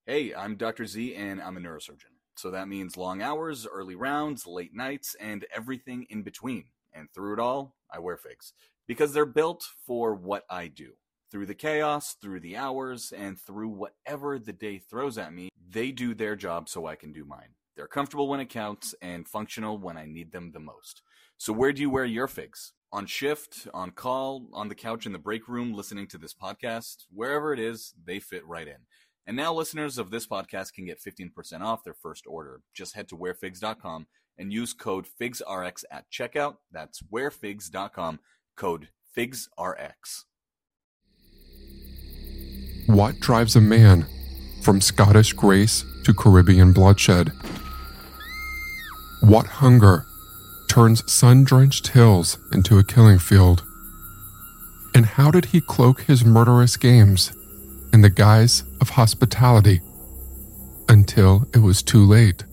Hey, I'm Dr. Z and I'm a neurosurgeon. So that means long hours, early rounds, late nights, and everything in between. And through it all, I wear figs. Because they're built for what I do. Through the chaos, through the hours, and through whatever the day throws at me, they do their job so I can do mine. They're comfortable when it counts and functional when I need them the most. So where do you wear your figs? On shift, on call, on the couch in the break room, listening to this podcast, wherever it is, they fit right in. And now listeners of this podcast can get 15% off their first order. Just head to wearfigs.com and use code FIGSRX at checkout. That's wearfigs.com, code FIGSRX. What drives a man from Scottish grace to Caribbean bloodshed? What hunger turns sun-drenched hills into a killing field? And how did he cloak his murderous games in the guise of hospitality until it was too late?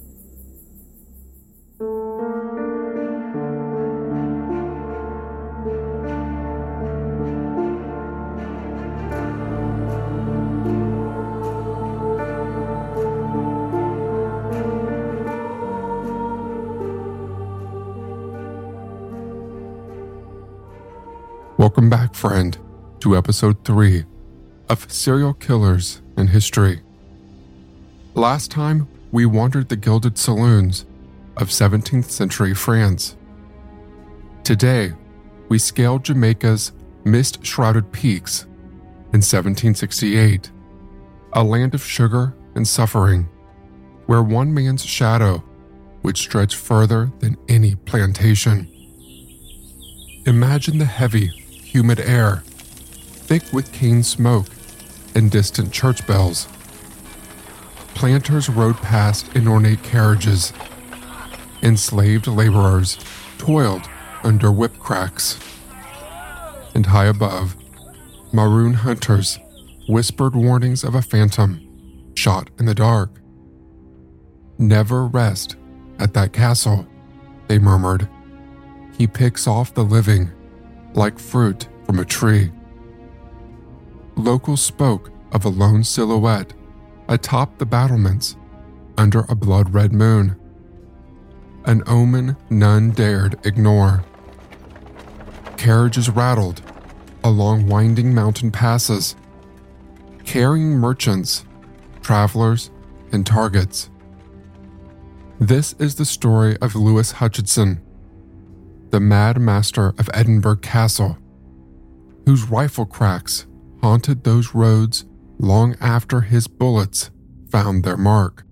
Welcome back, friend, to episode 3 of Serial Killers in History. Last time, we wandered the gilded saloons of 17th century France. Today, we scaled Jamaica's mist-shrouded peaks in 1768, a land of sugar and suffering, where one man's shadow would stretch further than any plantation. Imagine the heavy, humid air, thick with cane smoke and distant church bells. Planters rode past in ornate carriages. Enslaved laborers toiled under whip cracks. And high above, maroon hunters whispered warnings of a phantom shot in the dark. "Never rest at that castle," they murmured. "He picks off the living like fruit from a tree." Locals spoke of a lone silhouette atop the battlements under a blood-red moon, an omen none dared ignore. Carriages rattled along winding mountain passes, carrying merchants, travelers, and targets. This is the story of Lewis Hutchinson, the Mad Master of Edinburgh Castle, whose rifle cracks haunted those roads long after his bullets found their mark.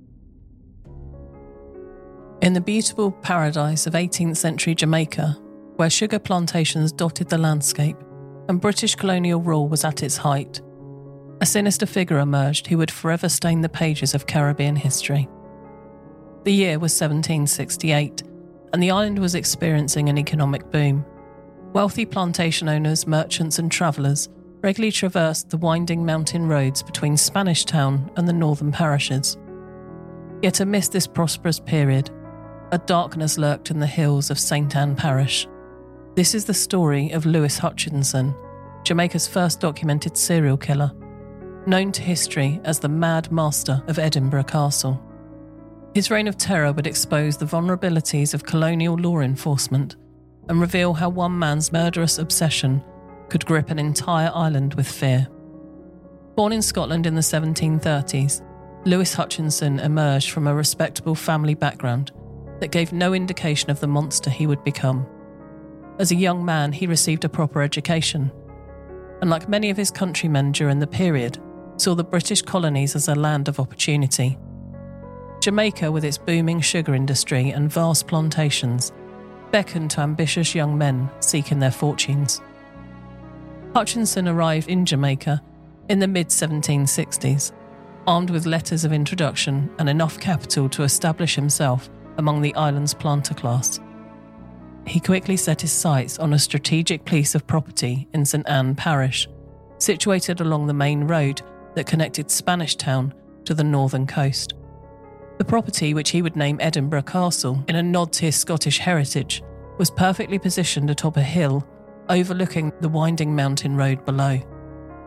In the beautiful paradise of 18th century Jamaica, where sugar plantations dotted the landscape and British colonial rule was at its height, a sinister figure emerged who would forever stain the pages of Caribbean history. The year was 1768, and the island was experiencing an economic boom. Wealthy plantation owners, merchants and travellers regularly traversed the winding mountain roads between Spanish Town and the northern parishes. Yet amidst this prosperous period, a darkness lurked in the hills of St. Anne Parish. This is the story of Lewis Hutchinson, Jamaica's first documented serial killer, known to history as the Mad Master of Edinburgh Castle. His reign of terror would expose the vulnerabilities of colonial law enforcement and reveal how one man's murderous obsession could grip an entire island with fear. Born in Scotland in the 1730s, Lewis Hutchinson emerged from a respectable family background that gave no indication of the monster he would become. As a young man, he received a proper education, and like many of his countrymen during the period, saw the British colonies as a land of opportunity. Jamaica, with its booming sugar industry and vast plantations, beckoned to ambitious young men seeking their fortunes. Hutchinson arrived in Jamaica in the mid-1760s, armed with letters of introduction and enough capital to establish himself among the island's planter class. He quickly set his sights on a strategic piece of property in St. Anne Parish, situated along the main road that connected Spanish Town to the northern coast. The property, which he would name Edinburgh Castle in a nod to his Scottish heritage, was perfectly positioned atop a hill overlooking the winding mountain road below.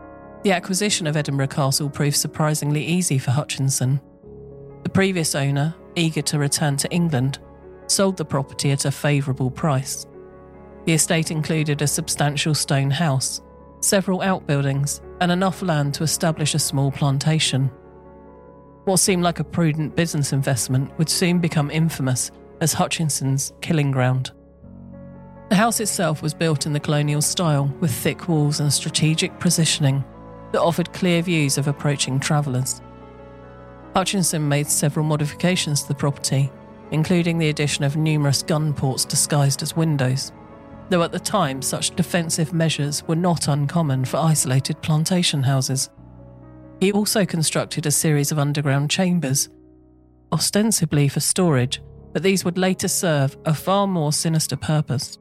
The acquisition of Edinburgh Castle proved surprisingly easy for Hutchinson. The previous owner, eager to return to England, sold the property at a favourable price. The estate included a substantial stone house, several outbuildings, and enough land to establish a small plantation. What seemed like a prudent business investment would soon become infamous as Hutchinson's killing ground. The house itself was built in the colonial style with thick walls and strategic positioning that offered clear views of approaching travellers. Hutchinson made several modifications to the property, including the addition of numerous gun ports disguised as windows, though at the time such defensive measures were not uncommon for isolated plantation houses. He also constructed a series of underground chambers, ostensibly for storage, but these would later serve a far more sinister purpose.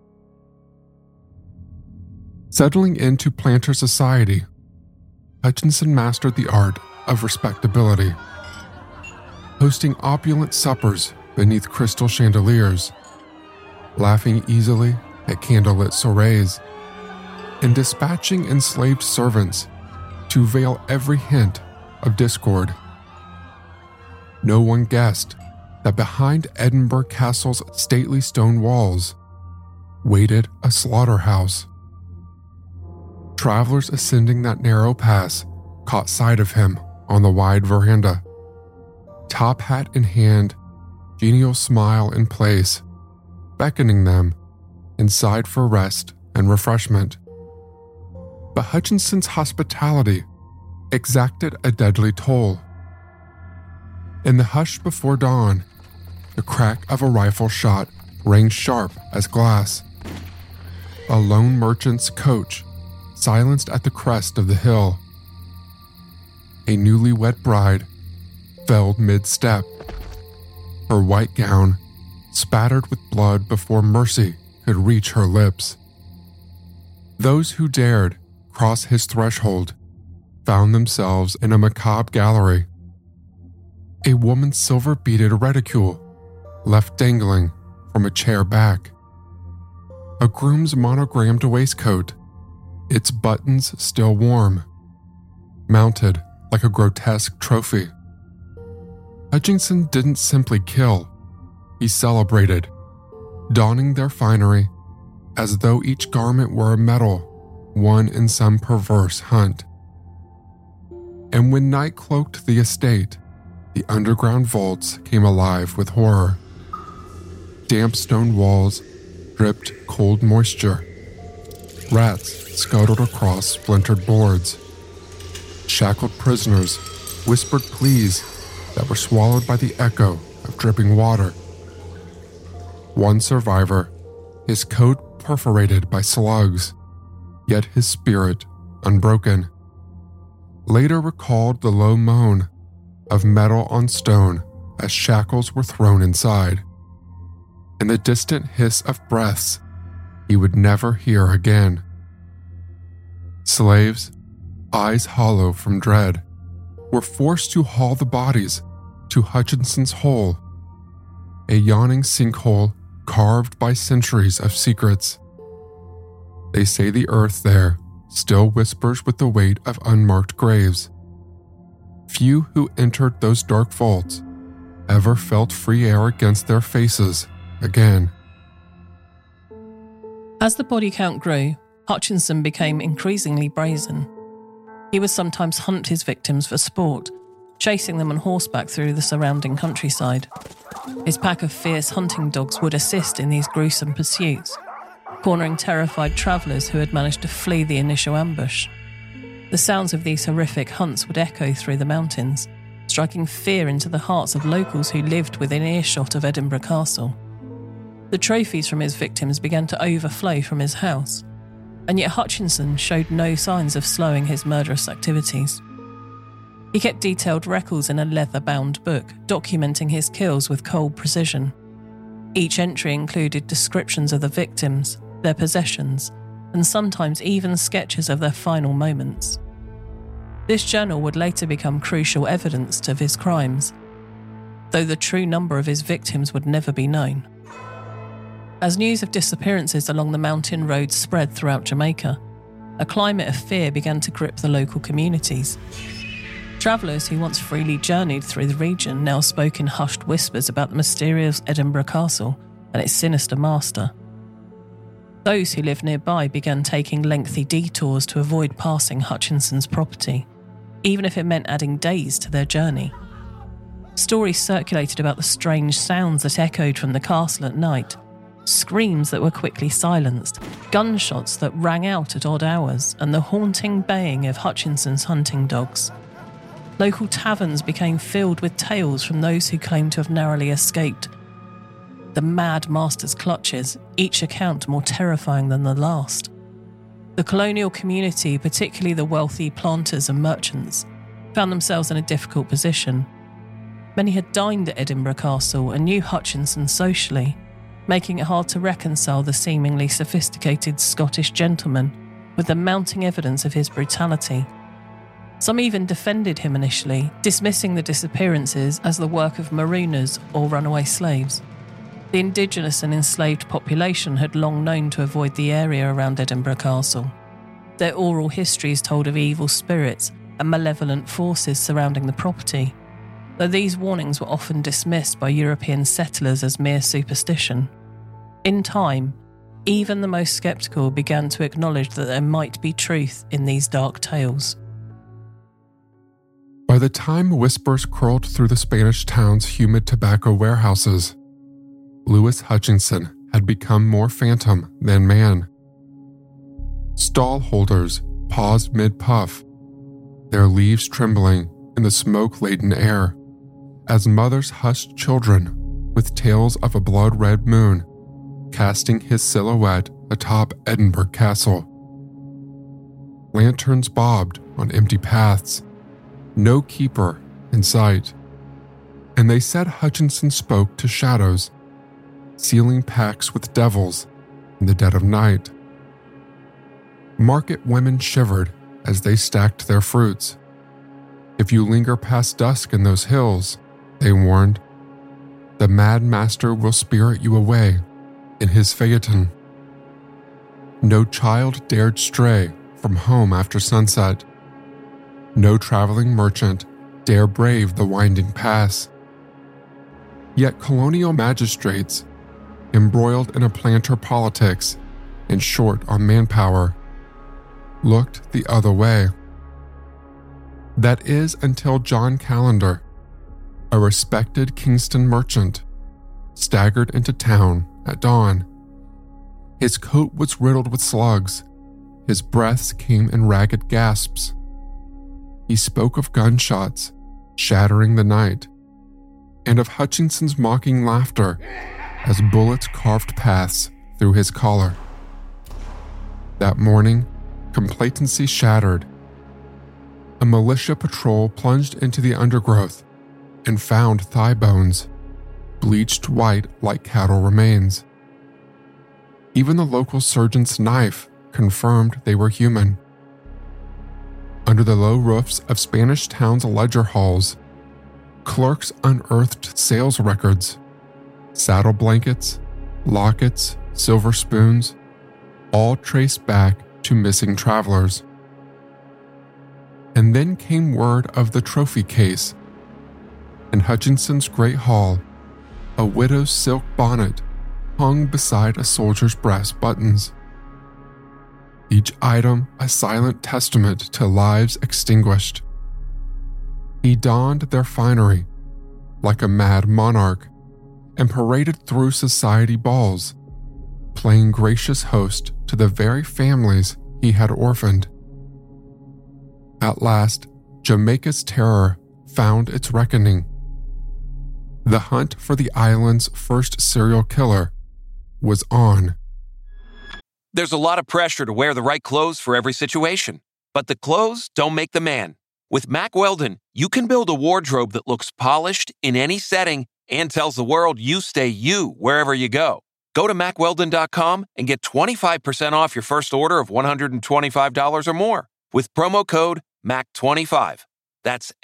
Settling into planter society, Hutchinson mastered the art of respectability. Hosting opulent suppers beneath crystal chandeliers, laughing easily at candlelit soirees, and dispatching enslaved servants to veil every hint of discord. No one guessed that behind Edinburgh Castle's stately stone walls waited a slaughterhouse. Travelers ascending that narrow pass caught sight of him on the wide veranda. Top hat in hand, genial smile in place, beckoning them inside for rest and refreshment. But Hutchinson's hospitality exacted a deadly toll. In the hush before dawn, the crack of a rifle shot rang sharp as glass. A lone merchant's coach silenced at the crest of the hill. A newlywed bride fell mid-step, her white gown spattered with blood before mercy could reach her lips. Those who dared cross his threshold found themselves in a macabre gallery. A woman's silver-beaded reticule left dangling from a chair back. A groom's monogrammed waistcoat, its buttons still warm, mounted like a grotesque trophy. Hutchinson didn't simply kill, he celebrated, donning their finery as though each garment were a medal won in some perverse hunt. And when night cloaked the estate, the underground vaults came alive with horror. Damp stone walls dripped cold moisture. Rats scuttled across splintered boards. Shackled prisoners whispered pleas that were swallowed by the echo of dripping water. One survivor, his coat perforated by slugs, yet his spirit unbroken, later recalled the low moan of metal on stone as shackles were thrown inside, and the distant hiss of breaths he would never hear again. Slaves, eyes hollow from dread, were forced to haul the bodies to Hutchinson's hole, a yawning sinkhole carved by centuries of secrets. They say the earth there still whispers with the weight of unmarked graves. Few who entered those dark vaults ever felt free air against their faces again. As the body count grew, Hutchinson became increasingly brazen. He would sometimes hunt his victims for sport, chasing them on horseback through the surrounding countryside. His pack of fierce hunting dogs would assist in these gruesome pursuits, cornering terrified travellers who had managed to flee the initial ambush. The sounds of these horrific hunts would echo through the mountains, striking fear into the hearts of locals who lived within earshot of Edinburgh Castle. The trophies from his victims began to overflow from his house, and yet Hutchinson showed no signs of slowing his murderous activities. He kept detailed records in a leather-bound book, documenting his kills with cold precision. Each entry included descriptions of the victims, their possessions, and sometimes even sketches of their final moments. This journal would later become crucial evidence of his crimes, though the true number of his victims would never be known. As news of disappearances along the mountain roads spread throughout Jamaica, a climate of fear began to grip the local communities. Travellers who once freely journeyed through the region now spoke in hushed whispers about the mysterious Edinburgh Castle and its sinister master. Those who lived nearby began taking lengthy detours to avoid passing Hutchinson's property, even if it meant adding days to their journey. Stories circulated about the strange sounds that echoed from the castle at night, screams that were quickly silenced, gunshots that rang out at odd hours, and the haunting baying of Hutchinson's hunting dogs. Local taverns became filled with tales from those who claimed to have narrowly escaped the mad master's clutches, each account more terrifying than the last. The colonial community, particularly the wealthy planters and merchants, found themselves in a difficult position. Many had dined at Edinburgh Castle and knew Hutchinson socially, making it hard to reconcile the seemingly sophisticated Scottish gentleman with the mounting evidence of his brutality. Some even defended him initially, dismissing the disappearances as the work of marooners or runaway slaves. The indigenous and enslaved population had long known to avoid the area around Edinburgh Castle. Their oral histories told of evil spirits and malevolent forces surrounding the property, though these warnings were often dismissed by European settlers as mere superstition. In time, even the most sceptical began to acknowledge that there might be truth in these dark tales. By the time whispers curled through the Spanish town's humid tobacco warehouses, Lewis Hutchinson had become more phantom than man. Stall holders paused mid-puff, their leaves trembling in the smoke-laden air, as mothers hushed children with tales of a blood-red moon casting his silhouette atop Edinburgh Castle. Lanterns bobbed on empty paths, no keeper in sight, and they said Hutchinson spoke to shadows, sealing pacts with devils in the dead of night. Market women shivered as they stacked their fruits. If you linger past dusk in those hills, they warned, the Mad Master will spirit you away in his phaeton. No child dared stray from home after sunset. No traveling merchant dare brave the winding pass. Yet colonial magistrates, embroiled in a planter politics and short on manpower, looked the other way. That is until John Callender, a respected Kingston merchant, staggered into town at dawn. His coat was riddled with slugs. His breaths came in ragged gasps. He spoke of gunshots shattering the night, and of Hutchinson's mocking laughter as bullets carved paths through his collar. That morning, complacency shattered. A militia patrol plunged into the undergrowth and found thigh bones, bleached white like cattle remains. Even the local surgeon's knife confirmed they were human. Under the low roofs of Spanish Town's ledger halls, clerks unearthed sales records, saddle blankets, lockets, silver spoons, all traced back to missing travelers. And then came word of the trophy case. In Hutchinson's great hall, a widow's silk bonnet hung beside a soldier's brass buttons. Each item a silent testament to lives extinguished. He donned their finery like a mad monarch and paraded through society balls, playing gracious host to the very families he had orphaned. At last, Jamaica's terror found its reckoning. The hunt for the island's first serial killer was on. There's a lot of pressure to wear the right clothes for every situation, but the clothes don't make the man. With Mack Weldon, you can build a wardrobe that looks polished in any setting and tells the world you stay you wherever you go. Go to MackWeldon.com and get 25% off your first order of $125 or more with promo code MACK25. That's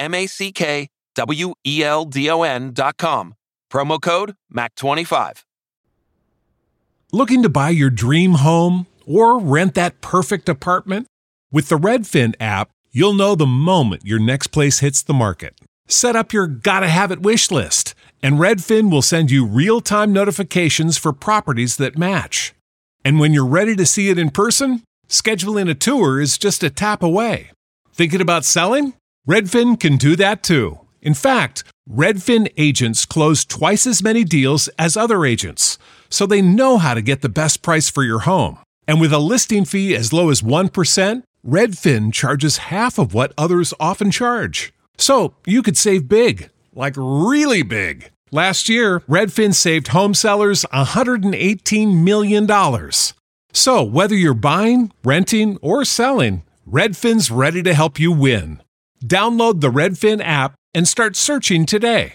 MackWeldon.com. Promo code MACK25. Looking to buy your dream home or rent that perfect apartment? With the Redfin app, you'll know the moment your next place hits the market. Set up your gotta-have-it wish list, and Redfin will send you real-time notifications for properties that match. And when you're ready to see it in person, scheduling a tour is just a tap away. Thinking about selling? Redfin can do that too. In fact, Redfin agents close twice as many deals as other agents, so they know how to get the best price for your home. And with a listing fee as low as 1%, Redfin charges half of what others often charge. So you could save big, like really big. Last year, Redfin saved home sellers $118 million. So whether you're buying, renting, or selling, Redfin's ready to help you win. Download the Redfin app and start searching today.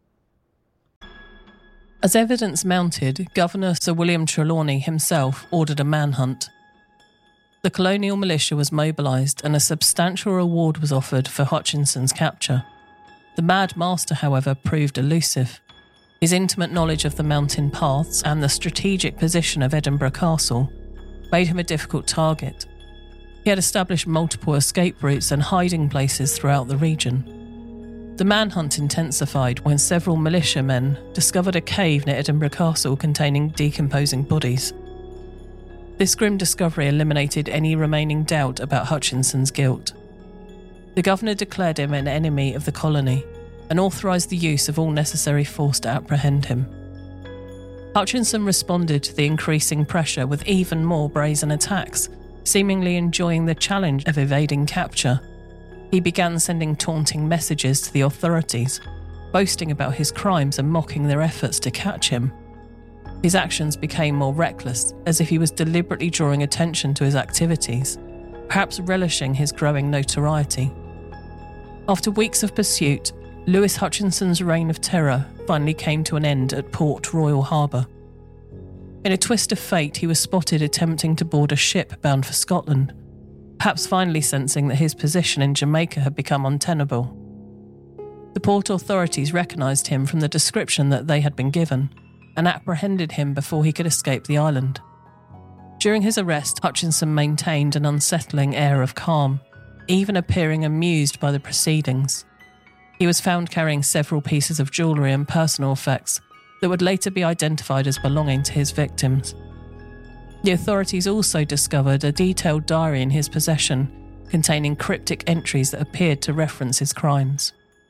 As evidence mounted, Governor Sir William Trelawney himself ordered a manhunt. The colonial militia was mobilised and a substantial reward was offered for Hutchinson's capture. The Mad Master, however, proved elusive. His intimate knowledge of the mountain paths and the strategic position of Edinburgh Castle made him a difficult target. He had established multiple escape routes and hiding places throughout the region. The manhunt intensified when several militiamen discovered a cave near Edinburgh Castle containing decomposing bodies. This grim discovery eliminated any remaining doubt about Hutchinson's guilt. The governor declared him an enemy of the colony and authorised the use of all necessary force to apprehend him. Hutchinson responded to the increasing pressure with even more brazen attacks, seemingly enjoying the challenge of evading capture. He began sending taunting messages to the authorities, boasting about his crimes and mocking their efforts to catch him. His actions became more reckless, as if he was deliberately drawing attention to his activities, perhaps relishing his growing notoriety. After weeks of pursuit, Lewis Hutchinson's reign of terror finally came to an end at Port Royal Harbour. In a twist of fate, he was spotted attempting to board a ship bound for Scotland, perhaps finally sensing that his position in Jamaica had become untenable. The port authorities recognised him from the description that they had been given, and apprehended him before he could escape the island. During his arrest, Hutchinson maintained an unsettling air of calm, even appearing amused by the proceedings. He was found carrying several pieces of jewellery and personal effects that would later be identified as belonging to his victims. The authorities also discovered a detailed diary in his possession containing cryptic entries that appeared to reference his crimes.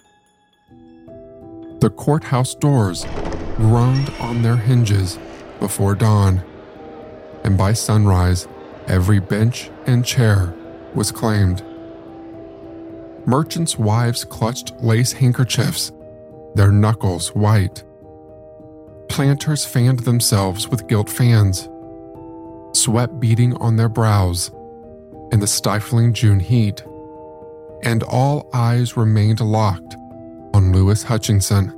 The courthouse doors groaned on their hinges before dawn, and by sunrise, every bench and chair was claimed. Merchants' wives clutched lace handkerchiefs, their knuckles white. Planters fanned themselves with gilt fans, sweat beading on their brows in the stifling June heat, and all eyes remained locked on Lewis Hutchinson.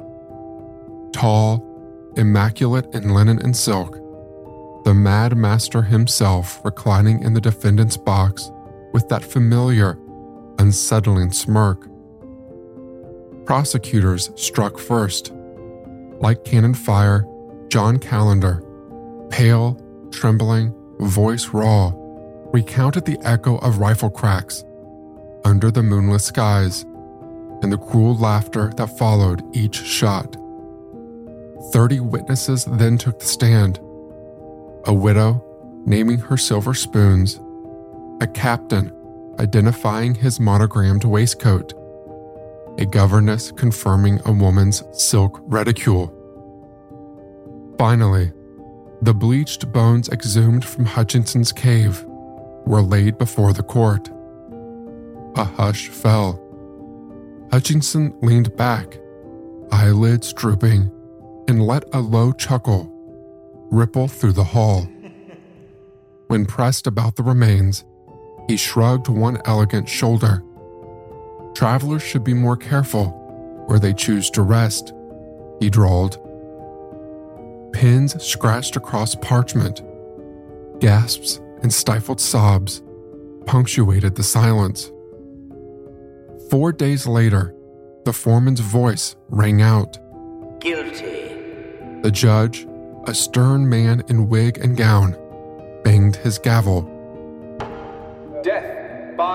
Tall, immaculate in linen and silk, the Mad Master himself reclining in the defendant's box with that familiar, unsettling smirk. Prosecutors struck first. Like cannon fire, John Calendar, pale, trembling, voice raw, recounted the echo of rifle cracks under the moonless skies and the cruel laughter that followed each shot. 30 witnesses then took the stand. A widow naming her silver spoons, a captain identifying his monogrammed waistcoat, a governess confirming a woman's silk reticule. Finally, the bleached bones exhumed from Hutchinson's cave were laid before the court. A hush fell. Hutchinson leaned back, eyelids drooping, and let a low chuckle ripple through the hall. When pressed about the remains, he shrugged one elegant shoulder. Travelers should be more careful where they choose to rest, he drawled. Pins scratched across parchment. Gasps and stifled sobs punctuated the silence. 4 days later, the foreman's voice rang out. Guilty. The judge, a stern man in wig and gown, banged his gavel. Death by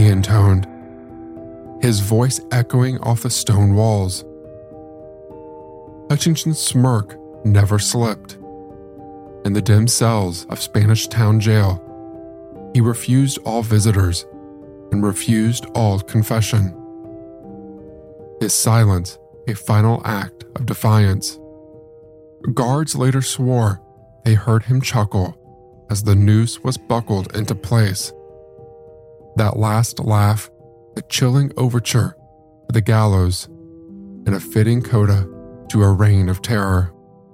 he intoned, his voice echoing off the stone walls. Hutchinson's smirk never slipped. In the dim cells of Spanish Town Jail, he refused all visitors and refused all confession. His silence a final act of defiance. Guards later swore they heard him chuckle as the noose was buckled into place. That last laugh, a chilling overture to the gallows, and a fitting coda to a reign of terror.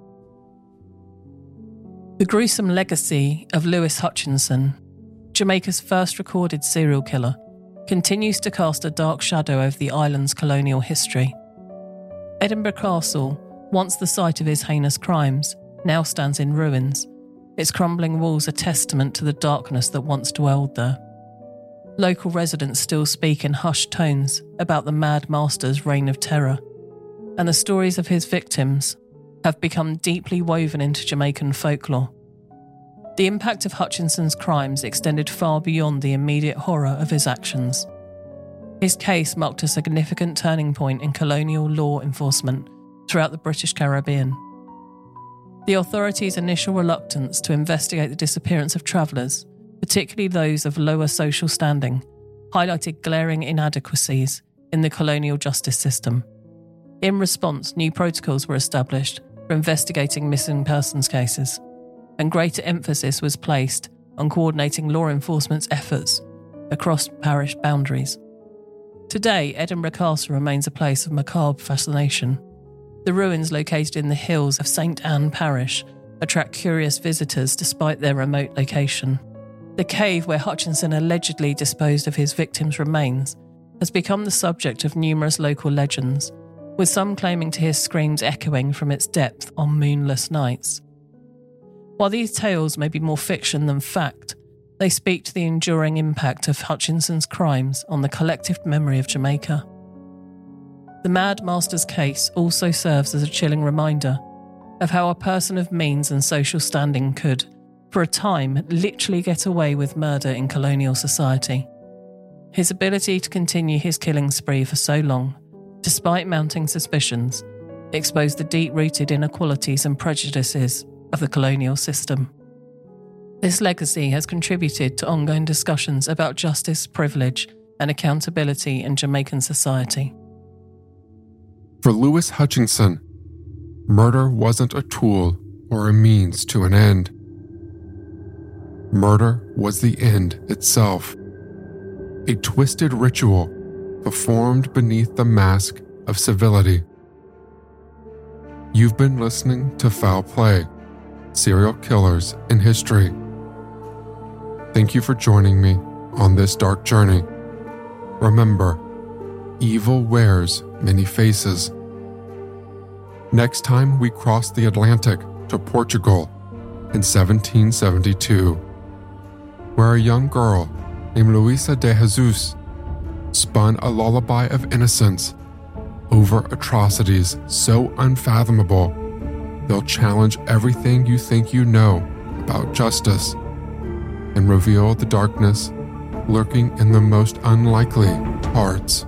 The gruesome legacy of Lewis Hutchinson, Jamaica's first recorded serial killer, continues to cast a dark shadow over the island's colonial history. Edinburgh Castle, once the site of his heinous crimes, now stands in ruins. Its crumbling walls are testament to the darkness that once dwelled there. Local residents still speak in hushed tones about the Mad Master's reign of terror, and the stories of his victims have become deeply woven into Jamaican folklore. The impact of Hutchinson's crimes extended far beyond the immediate horror of his actions. His case marked a significant turning point in colonial law enforcement throughout the British Caribbean. The authorities' initial reluctance to investigate the disappearance of travellers, particularly those of lower social standing, highlighted glaring inadequacies in the colonial justice system. In response, new protocols were established for investigating missing persons cases, and greater emphasis was placed on coordinating law enforcement's efforts across parish boundaries. Today, Edinburgh Castle remains a place of macabre fascination. The ruins located in the hills of St Anne Parish attract curious visitors despite their remote location. The cave where Hutchinson allegedly disposed of his victims' remains has become the subject of numerous local legends, with some claiming to hear screams echoing from its depth on moonless nights. While these tales may be more fiction than fact, they speak to the enduring impact of Hutchinson's crimes on the collective memory of Jamaica. The Mad Master's case also serves as a chilling reminder of how a person of means and social standing could, for a time, literally get away with murder in colonial society. His ability to continue his killing spree for so long, despite mounting suspicions, exposed the deep-rooted inequalities and prejudices of the colonial system. This legacy has contributed to ongoing discussions about justice, privilege, and accountability in Jamaican society. For Lewis Hutchinson, murder wasn't a tool or a means to an end. Murder was the end itself, a twisted ritual performed beneath the mask of civility. You've been listening to Foul Play, Serial Killers in History. Thank you for joining me on this dark journey. Remember, evil wears many faces. Next time we cross the Atlantic to Portugal in 1772, where a young girl named Luisa de Jesus spun a lullaby of innocence over atrocities so unfathomable they'll challenge everything you think you know about justice and reveal the darkness lurking in the most unlikely parts.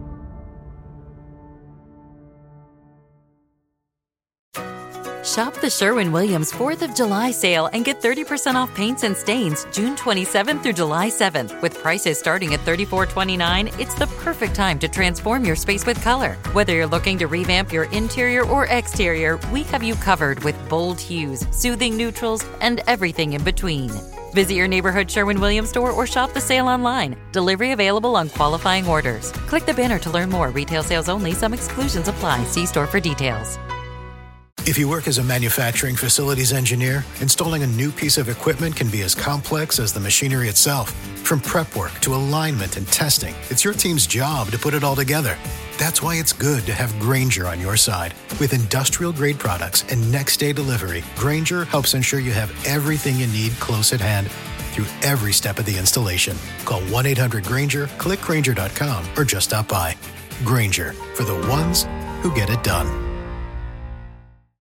Shop the Sherwin-Williams 4th of July sale and get 30% off paints and stains June 27th through July 7th. With prices starting at $34.29, it's the perfect time to transform your space with color. Whether you're looking to revamp your interior or exterior, we have you covered with bold hues, soothing neutrals, and everything in between. Visit your neighborhood Sherwin-Williams store or shop the sale online. Delivery available on qualifying orders. Click the banner to learn more. Retail sales only. Some exclusions apply. See store for details. If you work as a manufacturing facilities engineer, installing a new piece of equipment can be as complex as the machinery itself. From prep work to alignment and testing, it's your team's job to put it all together. That's why it's good to have Grainger on your side. With industrial-grade products and next-day delivery, Grainger helps ensure you have everything you need close at hand through every step of the installation. Call 1-800-GRAINGER, click Grainger.com, or just stop by. Grainger, for the ones who get it done.